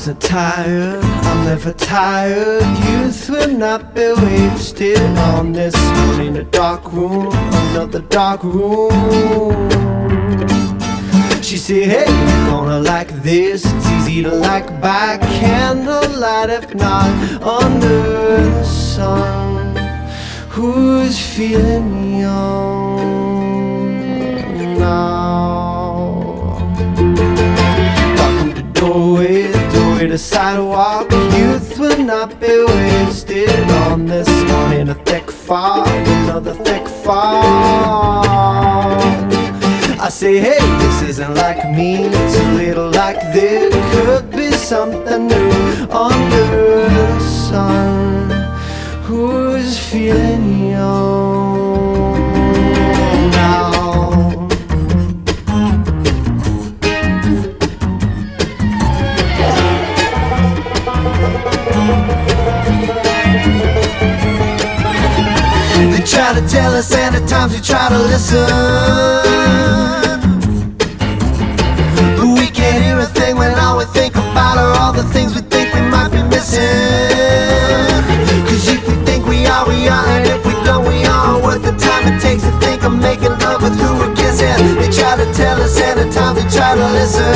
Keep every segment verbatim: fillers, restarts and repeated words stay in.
wasn't tired, I'm never tired. Youth will not be wasted on this in a dark room, another dark room. She said, hey, you're gonna like this. It's easy to like by candlelight, if not under the sun. Who's feeling young now? Walking the doorway, the doorway to sidewalk. Youth will not be wasted on this one in a thick fog, another thick fog. I say, hey, this isn't like me, it's a little like this. Could be something new under the sun. Who's feeling young now? They try to tell us and at times we try to listen, but we can't hear a thing when all we think about are all the things we think we might be missing. Cause if we think we are, we are, and if we don't, we are. Worth the time it takes to think of making love with who we're kissing. They try to tell us and at times we try to listen.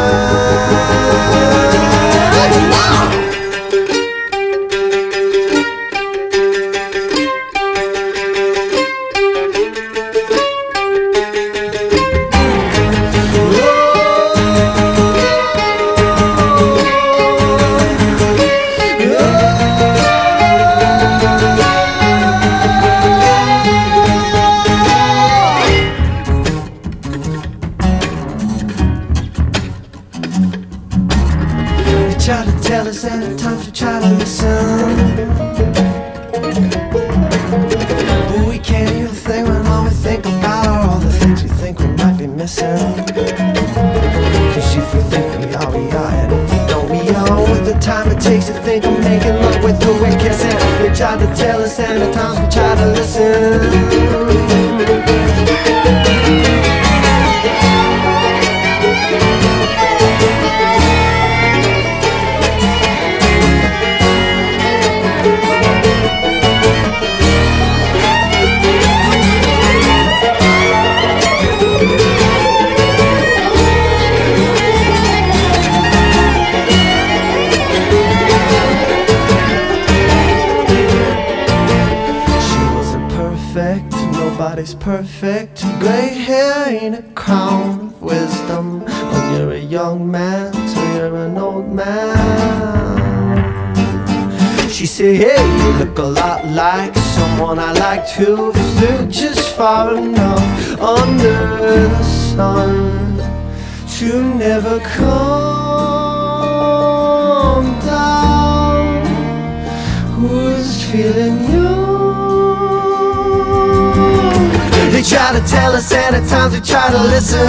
Try to tell us and at times we try to listen, but we can't hear a thing when all we think about are all the things we think we might be missing. Cause if we think we are, we are, and if we don't, we are. With the time it takes to think of making love with who we're kissing. They try to tell us and at times we try to listen. Nobody's perfect. Gray hair ain't a crown of wisdom when you're a young man till you're an old man. She said, hey, you look a lot like someone I like to flew just far enough under the sun to never come down. Who's feeling young? They try to tell us and at times we try to listen,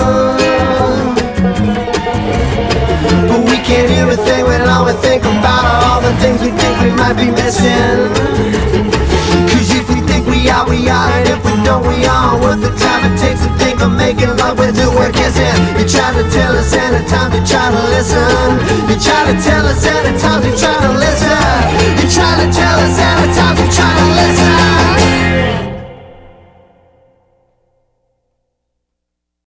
but we can't hear a thing when all we think about are all the things we think we might be missing. Cause if we think we are, we are, and if we don't, we are. Worth the time it takes to think of making love with who we're kissing. You try to tell us and at times we try to listen. You try to tell us and at times we try to